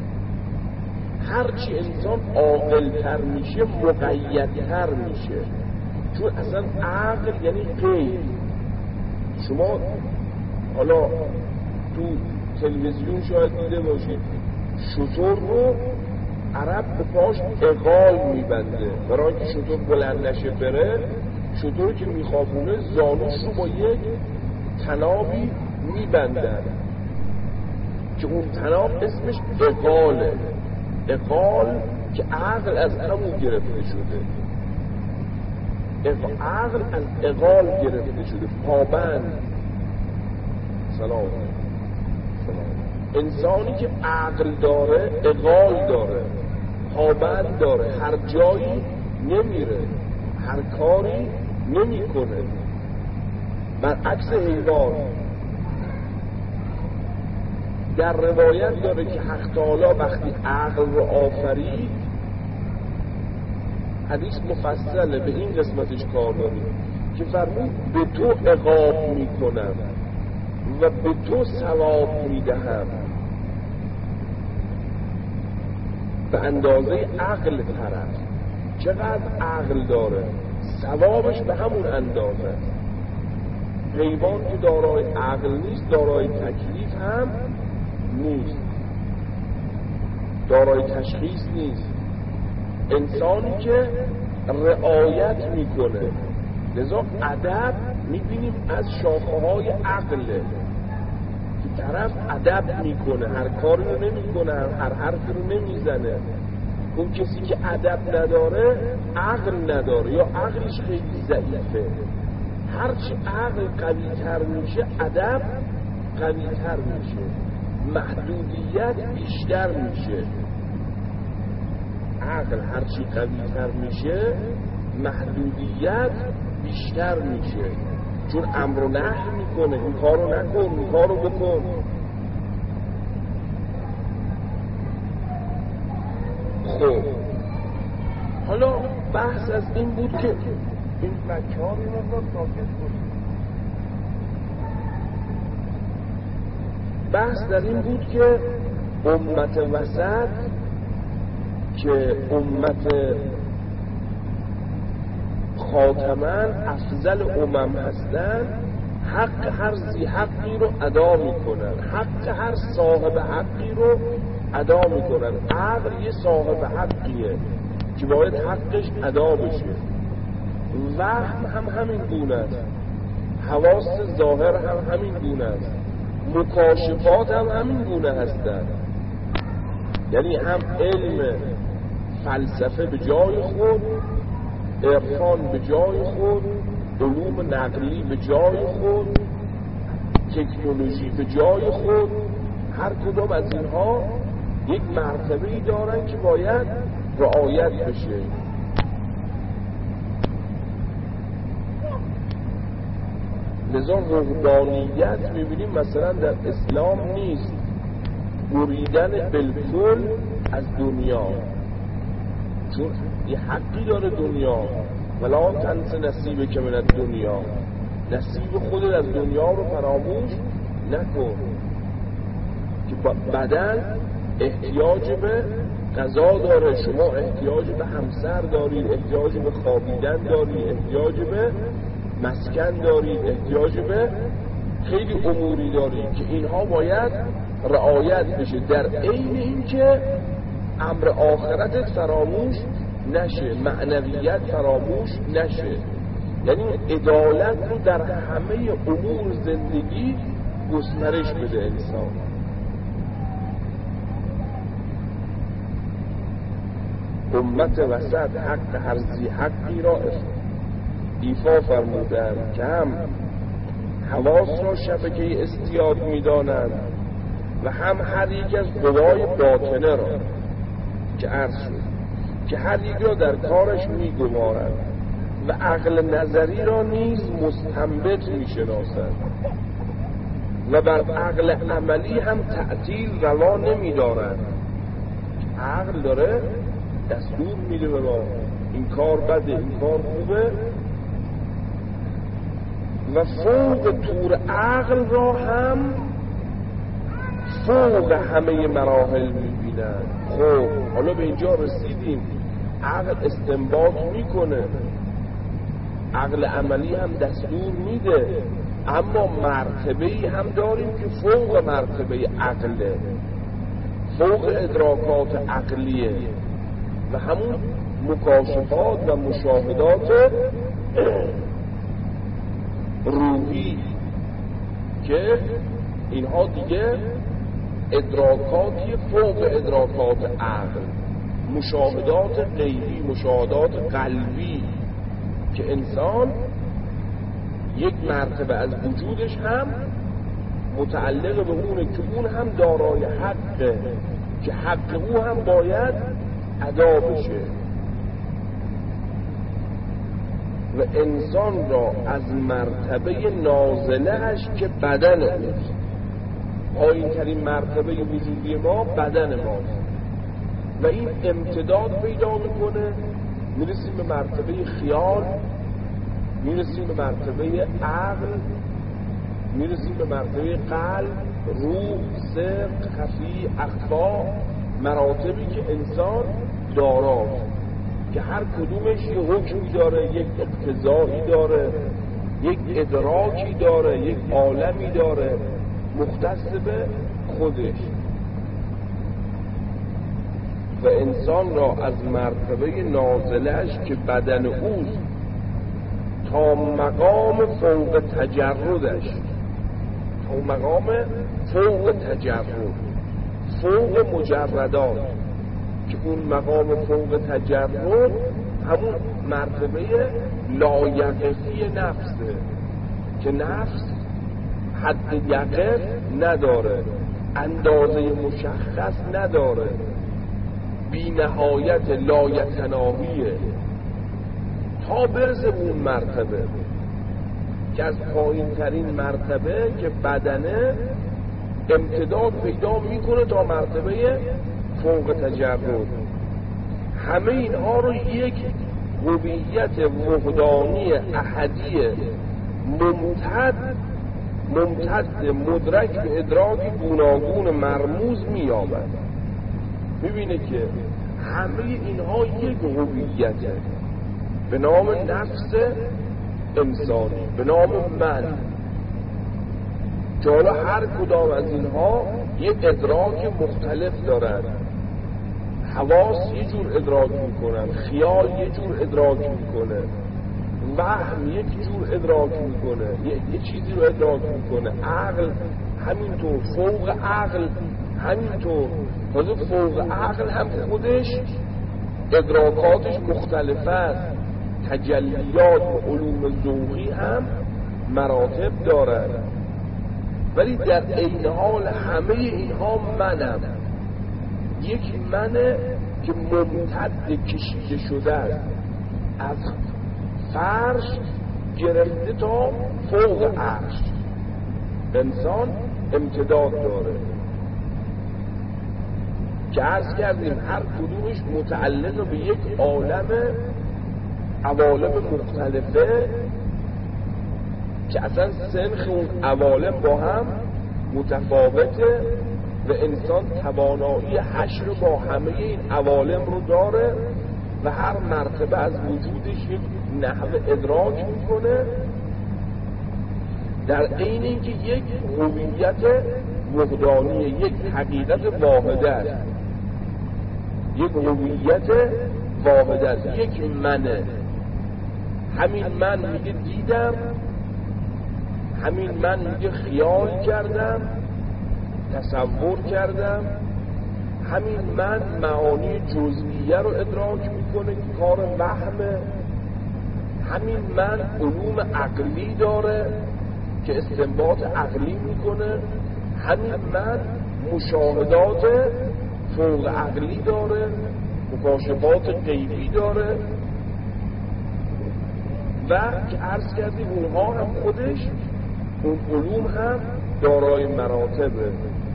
هرچی انسان عاقل‌تر میشه مقیدتر میشه، چون اصلا عقل یعنی قید. شما حالا تو تلویزیون شاید دیده باشید شتر رو عرب به پاش اقال میبنده، برای که شتر بلند نشه بره. شتر که میخوابونه زانوش رو با یک تنابی میبندن که اون تناب اسمش اقاله. اقال که عقل از همون گرفته شده، عقل از اقال گرفته شده، پابند. سلام. انسانی که عقل داره اقال داره، پابند داره، هر جایی نمیره، هر کاری نمیکنه. برعکس حیوان. در روایت داره که حق تعالی وقتی عقل رو آفرید، حدیث مفصله، به این قسمتش کار داریم که فرمود به تو عقاب میکنم و به تو ثواب میدهم به اندازه عقل طرف. چقدر عقل داره ثوابش به همون اندازه است. حیوان که دارای عقل نیست، دارای تکلیف هم نیست، دارای تشخیص نیست. انسانی که رعایت میکنه، لذا ادب میبینیم از شاخه‌های عقله که طرف ادب میکنه، هر کاری رو نمیکنه، هر حرفی رو نمیزنه. اون کسی که ادب نداره عقل نداره، یا عقلش خیلی ضعیفه. هرچی عقل قوی تر میشه ادب قوی تر میشه، محدودیت بیشتر میشه. عقل هرچی قوی تر میشه محدودیت بیشتر میشه، چون امر و نهی میکنه، این کارو نکن، این کارو بکن. خب حالا بحث از این بود که این بچه ها این مقدار ساکت بود. بحث در این بود که امت وسط که امت خاتمن افضل امم هستن، حق هر ذی حقی رو ادا میکنن، حق هر صاحب حقی رو ادا میکنن. عقل یه صاحب حقیه که باید حقش ادا بشه. وهم هم همین گونه است، حواس ظاهر هم همین گونه است، مکاشفات هم همین گونه هستند. یعنی هم علم فلسفه به جای خود، عرفان به جای خود، علوم نقلی به جای خود، تکنولوژی به جای خود، هر کدام از اینها یک مرتبه‌ای دارن که باید رعایت بشه. لذا وحدانیت میبینیم مثلا در اسلام نیست بریدن بالکل از دنیا، چون یه حقی داره دنیا، ولا تنس نصیب که من دنیا، نصیب خودت از دنیا رو فراموش نکن. که بدن احتیاج به غذا داره، شما احتیاج به همسر دارید، احتیاج به خوابیدن دارید، احتیاج به مسکن دارید، احتیاج به خیلی اموری دارید که اینها باید رعایت بشه، در عین اینکه امر آخرتت فراموش نشه، معنویت فراموش نشه. یعنی عدالت رو در همه امور زندگی گسترش بده انسان. امت وسط حق هر ذی حقی را ایفا فرمودند که هم حواس را شبکه استیاد می‌دانند و هم هر یک از قوای باطنه را که عرض شد که هر یک را در کارش می‌گمارند و عقل نظری را نیز مستنبط می‌شناسند و بر عقل عملی هم تعطیل روا نمی‌دارند. عقل داره دستور میده به ما این کار بده، این کار خوبه، و فوق طور عقل را هم فوق همه مراحل میبینن. خب حالا به اینجا رسیدیم، عقل استنباط میکنه، عقل عملی هم دستور میده، اما مرتبه‌ای هم داریم که فوق مرتبه عقله، فوق ادراکات عقلیه و همون مکاشفات و مشاهدات روحی که اینها دیگه ادراکاتی فوق ادراکات عقل، مشاهدات غیبی، مشاهدات قلبی که انسان یک مرتبه از وجودش هم متعلق به اونه که اون هم دارای حقه که حق او هم باید ادا بشه و انسان را از مرتبه نازلهش که بدن اوست، پایین ترین مرتبه وجودی ما بدن ماست و این امتداد پیدا میکنه، میرسیم به مرتبه خیال، میرسیم به مرتبه عقل، میرسیم به مرتبه قلب، روح، سر، خفی، اخفا، مراتبی که انسان داراست که هر کدومش یه حکمی داره، یک اقتضایی داره، یک ادراکی داره، یک عالمی داره مختص به خودش و انسان را از مرتبه نازلش که بدن اوست تا مقام فوق تجردش، تا مقام فوق تجرد، فوق مجردات که اون مقام فوق تجرد همون مرتبه لایقفی نفسه، که نفس حد یقف نداره، اندازه مشخص نداره، بی نهایت لایتناهیه، تا برسه اون مرتبه که از پایین ترین مرتبه که بدنه امتداد پیدا میکنه تا مرتبه فوق تجرد. همه اینها رو یک هویت وحدانی احدی ممتد مدرک به ادراکی گوناگون مرموز می‌یابد. میبینه که همه اینها یک هویته به نام نفس انسانی، به نام من، که حالا هر کدام از اینها یک ادراک مختلف دارن. حواس یه جور ادراک میکنن، خیال یه جور ادراک میکنه، وهم یک جور ادراک میکنه، یه چیزی رو ادراک میکنه، عقل همینطور، فوق عقل همینطور. تازه فوق عقل هم خودش ادراکاتش مختلفه است، تجلیات و علوم ذوقی هم مراتب دارد، ولی در عین حال همه اینها منم، یک منه که ممتد کشیده شده است، از فرش گرفته تا فوق عرش. انسان امتداد داره که عرض کردیم هر کدومش متعلق به یک عوالم مختلفه که اصلا سنخ اون عوالم با هم متفاوته و انسان توانایی حشر با همه این عوالم رو داره و هر مرتبه از وجودش یک نحو ادراک میکنه، در عین اینکه یک هویت وحدانی، یک حقیقت واحده است، یک هویت واحده است، یک منه. همین من میگه دیدم، همین من میگه خیال کردم، تصور کردم، همین من معانی جزئیه رو ادراک میکنه که کار وهمه، همین من علوم عقلی داره که استنباط عقلی میکنه، همین من مشاهدات فوق عقلی داره، مکاشفات غیبی داره و که عرض کردیم اونها هم خودش، اون علوم هم دارای مراتبه.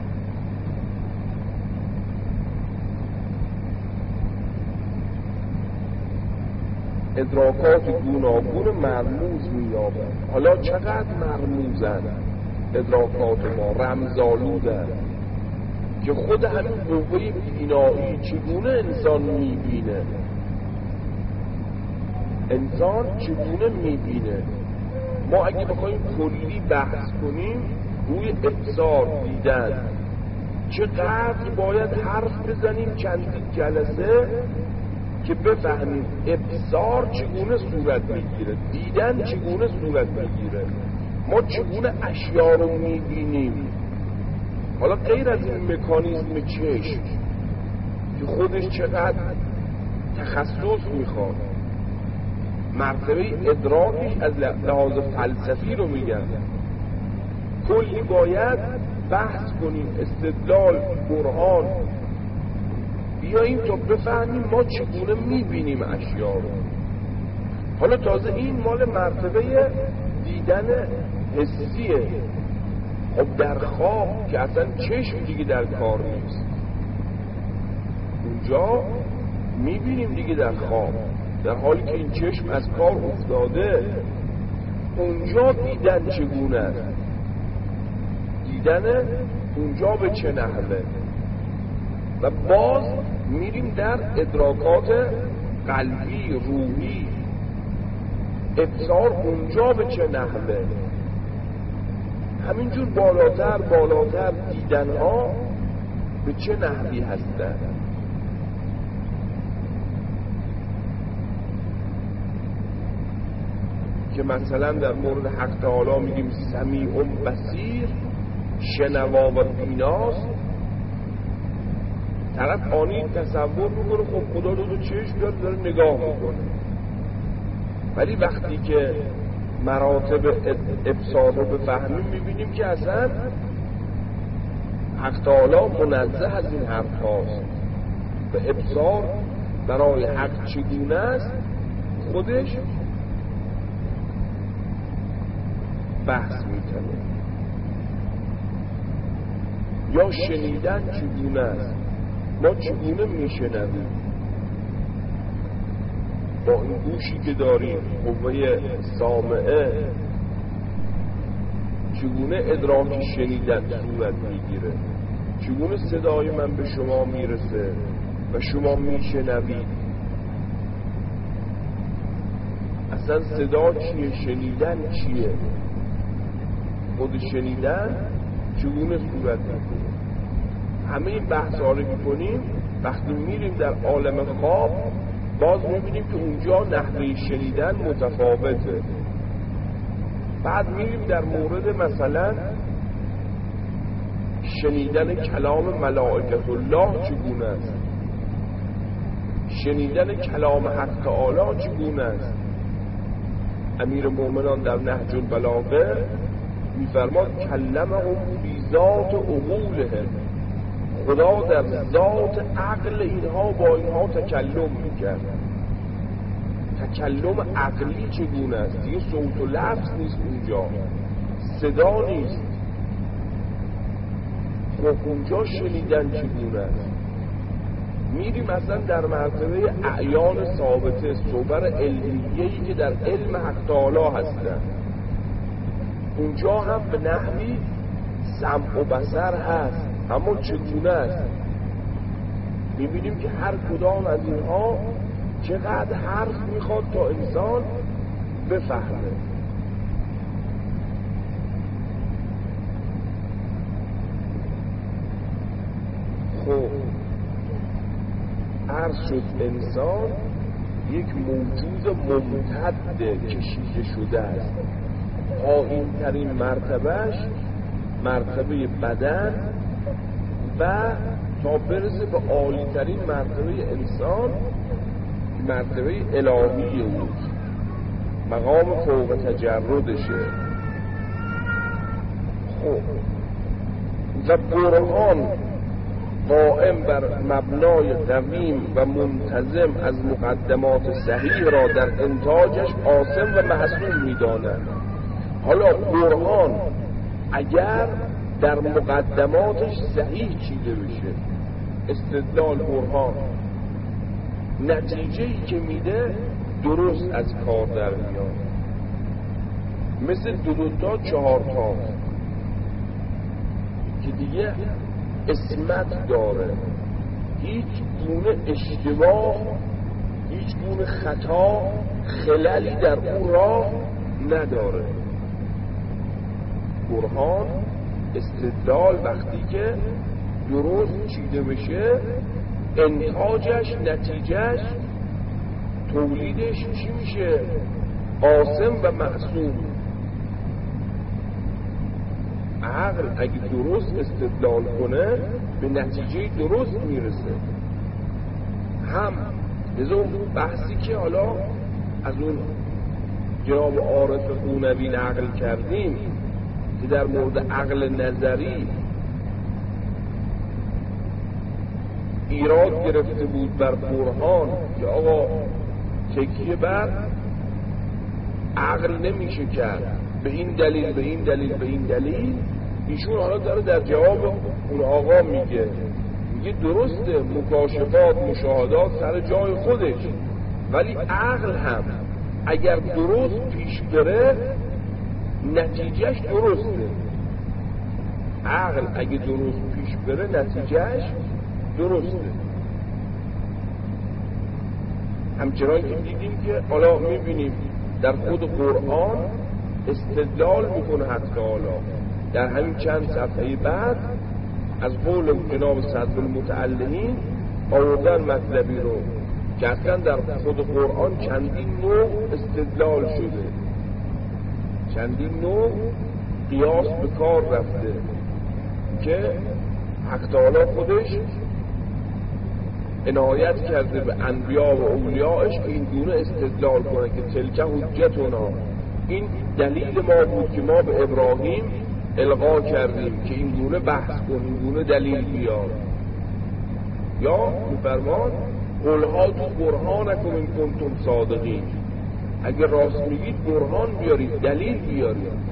ادراکات گوناگون مرموز می‌یابند. حالا چقدر مرموزن ادراکات ما، رمزآلودن، که خود همین قوه بینایی چگونه انسان می‌بینه، انسان چگونه می‌بینه. ما اگه بخوایم کلی بحث کنیم روی ابصار دیدن، چقدر باید حرف بزنیم چندین جلسه که بفهمیم ابصار چگونه صورت میگیره، دیدن چگونه صورت میگیره، ما چگونه اشیا رو میبینیم. حالا غیر از این مکانیزم چشم که خودش چقدر تخصص میخواد، مرتبه ادراکش از لحاظ فلسفی رو میگن، کلی باید بحث کنیم، استدلال، برهان بیاییم تا بفهمیم ما چگونه میبینیم اشیا رو. حالا تازه این مال مرتبه دیدن حسیه. خب در خواب که اصلا چشم دیگه در کار نیست، اونجا میبینیم دیگه در خواب، در حالی که این چشم از کار افتاده، اونجا دیدن چگونه است، دیدن اونجا به چه نحوه. و باز میریم در ادراکات قلبی، روحی، ابصار اونجا به چه نحوه. همینجور بالاتر دیدن ها به چه نحوی هستن. که مثلا در مورد حق تعالی میگیم سمیع بصیر، شنوا و بیناست. طرف آنی تصور میکنه خب خدا دو چشم داره نگاه میکنه، ولی وقتی که مراتب ابصار رو بفهمیم میبینیم که اصلا حق تعالی منزه از این حرف هاست. به ابصار برای حق چگونه است خودش بحث میکنه. یا شنیدن چگونه است، ما چگونه میشنویم با این گوشی که داریم، قوه سامعه، چگونه ادراک شنیدن صورت میگیره، چگونه صدای من به شما میرسه و شما میشنوید. اصلا صدا چیه، شنیدن چیه، خود شنیدن چگونه صورت میگیره. همه این بحثا رو میکنیم. وقتی میریم در عالم خواب باز میبینیم که اونجا نحوه شنیدن متفاوته. بعد میریم در مورد مثلا شنیدن کلام ملائکه الله چگونه است، شنیدن کلام حق تعالی چگونه است. امیر مومنان در نهج البلاغه میفرماد کلمهم فی ذات عقولهم، خدا در ذات عقل اینها با اینها تکلم میکرد. تکلم عقلی چگونه است؟ یه صوت و لفظ نیست اونجا، صدا نیست. خب اونجا شنیدن چگونه است؟ میریم اصلا در مرتبه اعیان ثابته، صور علمیه‌ای که در علم حق تعالی هستن. اونجا هم به نحوی سمع و بصر هست، اما چگونه است؟ میبینیم که هر کدام از اینها چقدر حرف میخواد تا انسان بفهمه. خب عرض شد انسان یک موجود ممتد کشیده شده است. پایین ترین مرتبهش مرتبه بدن و تا برسه به عالی ترین مرتبه انسان، مرتبه الهی اوست، مقام فوق تجردشه. خب و برهان قائم بر مبنای قویم و منتظم از مقدمات صحیح را در انتاجش عاصم و معصوم می‌دانند. حالا برهان اگر در مقدماتش صحیح چیده بشه، استدلال برهان نتیجه‌ای که میده درست از کار در میاد، مثل دو تا چهار تا که دیگه اسمت داره، هیچ گونه اشتباه، هیچ گونه خطا، خللی در اون راه نداره. برهان استدلال وقتی که درست چیده بشه، انتاجش، نتیجهش، تولیدش چی میشه؟ عاصم و معصوم. عقل اگه درست استدلال کنه به نتیجه درست میرسه. هم از اون بحثی که حالا از اون جناب عارف خونوی نقل کردیم که در مورد عقل نظری ایراد گرفته بود بر برهان که آقا تکیه بر عقل نمیشه کرد، به این دلیل، به این دلیل، به این دلیل. ایشون حالا داره در جواب اون آقا میگه درسته، مکاشفات، مشاهدات سر جای خودش، ولی عقل هم اگر درست پیش بره نتیجهش درسته. عقل اگه درست پیش بره نتیجهش درسته. همچنان که دیدیم که حالا میبینیم در خود قرآن استدلال میکنه حق تعالی. در همین چند صفحه بعد از قول جناب صدر المتعلمین آوردن مطلبی رو که اصلا در خود قرآن چندین نوع استدلال شده، چندین نوع قیاس به کار رفته که حق تعالی خودش عنایت کرده به انبیا و اولیاءش که این گونه استدلال کنه که تلک حجتنا این دلیل ما بود که ما به ابراهیم القا کردیم که این گونه بحث کن، این گونه دلیل بیار. یا میفرمان قل هاتوا برهانکم ان کنتم صادقین، اگه راست میگید برهان بیارید، دلیل بیارید.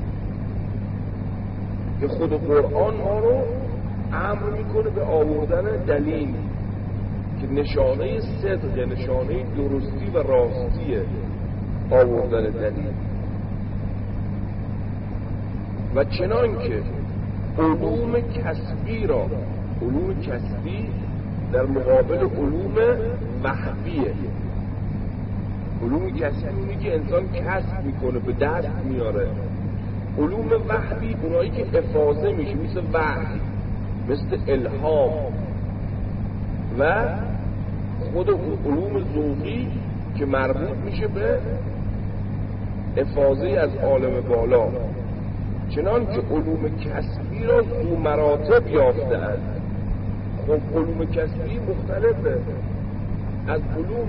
که خود قرآن ما رو امر میکنه به آوردن دلیل که نشانه صدق، نشانه درستی و راستیه آوردن دلیل. و چنان که علوم کسبی را، علوم کسبی در مقابل علوم وحبیه. علوم کسبی اونی که انسان کسب میکنه، به دست میاره. علوم وحبی اونایی که افاضه میشه، مثل وحی، مثل الهام و خود علوم ذوقی که مربوط میشه به افاضه از عالم بالا. چنان که علوم کسبی را ذو مراتب یافته اند. خب علوم کسبی مختلفه، از علوم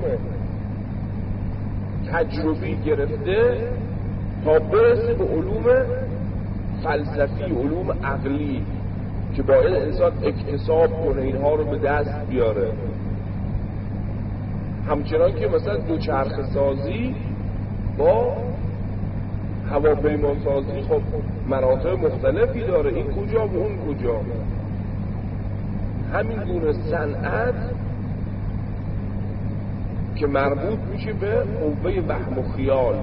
تجربی گرفته تا برسه به علوم فلسفی، علوم عقلی که باید انسان اکتساب کنه، اینها رو به دست بیاره. همچنان که مثلا دوچرخه سازی با هواپیما سازی خب مراتب مختلفی داره، این کجا و اون کجا. همین گونه صنعت که مربوط میشه به قوه وهم و خیال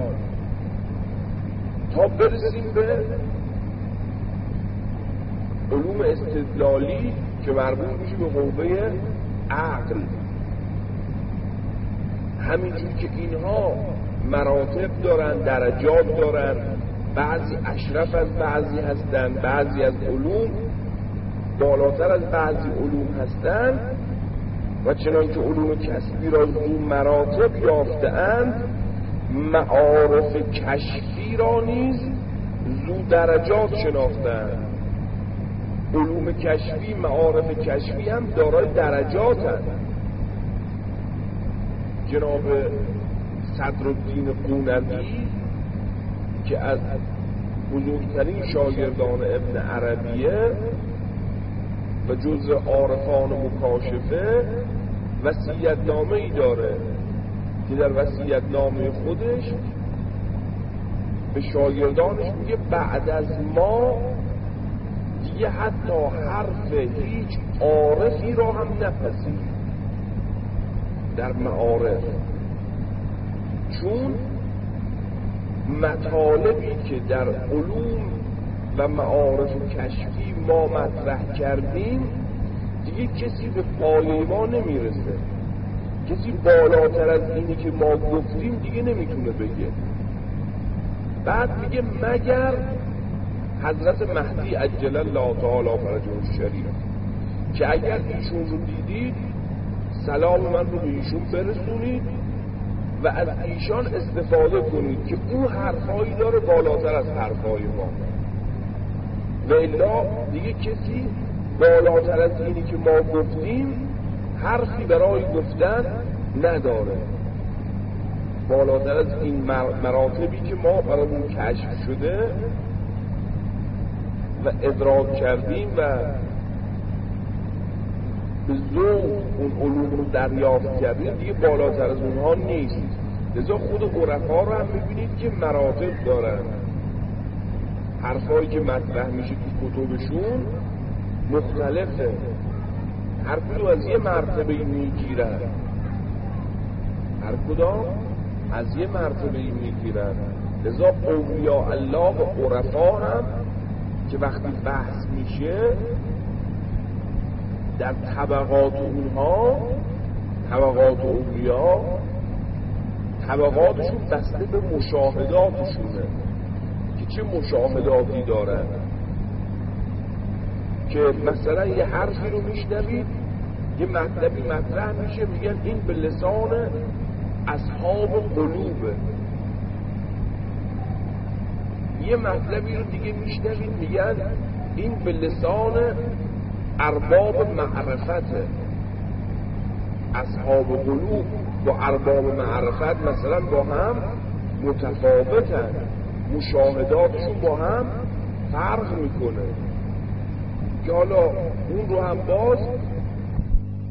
تا برسیم به علوم استدلالی که مربوط میشه به قوه عقل. همینجور که اینها مراتب دارن، درجات دارن، بعضی اشرف از بعضی هستن، بعضی از علوم بالاتر از بعضی علوم هستن. و چنان که علوم کسبی را ذو مراتب یافته‌اند، معارف کشفی را نیز ذو درجات شناختند. علوم کشفی، معارف کشفی هم دارای درجات هست. جناب صدرالدین قونوی که از بزرگترین شاگردان ابن عربیه و جزء عارفان مکاشفه، وصیت‌نامه ای داره که در وصیت‌نامه خودش به شاگردانش میگه بعد از ما دیگه حتی حرف هیچ عارفی را هم نپذیر در معارف، چون مطالبی که در علوم و معارف کشفی ما مطرح کردیم دیگه کسی به پایه ما نمیرسه. کسی بالاتر از اینی که ما گفتیم دیگه نمیتونه بگه. بعد میگه مگر حضرت مهدی عجل الله تعالی فرجه الشریف که اگر ایشون رو دیدید سلام من رو به ایشون برسونید و از ایشان استفاده کنید که او حرفایی داره بالاتر از حرفای ما، و الا دیگه کسی بالاتر از اینی که ما گفتیم حرفی برای گفتن نداره. بالاتر از این مراتبی که ما برامون کشف شده و ادراک کردیم و به ذوق اون علوم رو دریافت کردیم دیگه بالاتر از اونها نیست. لذا خود عرفا رو هم میبینید که مراتب دارن. حرفایی که مطرح میشه تو کتبشون مختلفه، هر کدوم از یه مرتبه میگیرن، هر کدوم از یه مرتبه میگیرن. لذا اولیاء الله و عرفا هم که وقتی بحث میشه در طبقات اونها، طبقات اولیاء، طبقاتشون بسته به مشاهداتشونه که چه مشاهداتی دارن. که مثلا یه حرفی رو میشنوید، یه مطلبی مطرح میشه، میگن این به لسان اصحاب قلوبه. یه مطلبی رو دیگه میشنوید میگن این به لسان ارباب معرفته. اصحاب قلوب با ارباب معرفت مثلا با هم متفاوتن، مشاهداتشون با هم فرق میکنه که حالا اون رو هم باز